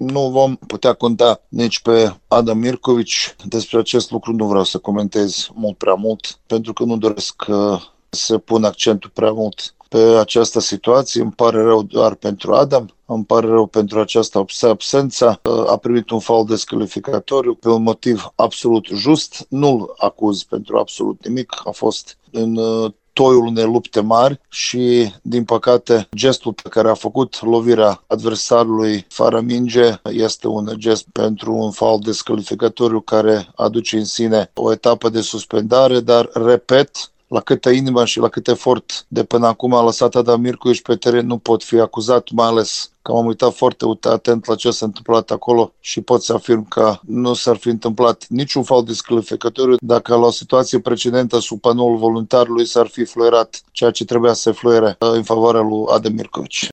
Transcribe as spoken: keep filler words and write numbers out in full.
nu vom putea conta nici pe Adam Mirković. Despre acest lucru nu vreau să comentez mult prea mult, pentru că nu doresc uh, să pun accentul prea mult pe această situație. Îmi pare rău doar pentru Adam, îmi pare rău pentru această absență. A primit un fault descalificatoriu pe un motiv absolut just. Nu-l acuz pentru absolut nimic. A fost în toiul unei lupte mari și, din păcate, gestul pe care a făcut, lovirea adversarului fără minge, este un gest pentru un fault descalificatoriu care aduce în sine o etapă de suspendare, dar, repet, la câtă inimă și la cât efort de până acum a lăsat Adam Mirković pe teren, nu pot fi acuzat, mai ales că m-am uitat foarte atent la ce s-a întâmplat acolo și pot să afirm că nu s-ar fi întâmplat niciun fault descalificatoriu dacă la o situație precedentă sub panoul voluntarului s-ar fi fluierat ceea ce trebuia să fluiere în favoarea lui Adam Mirković.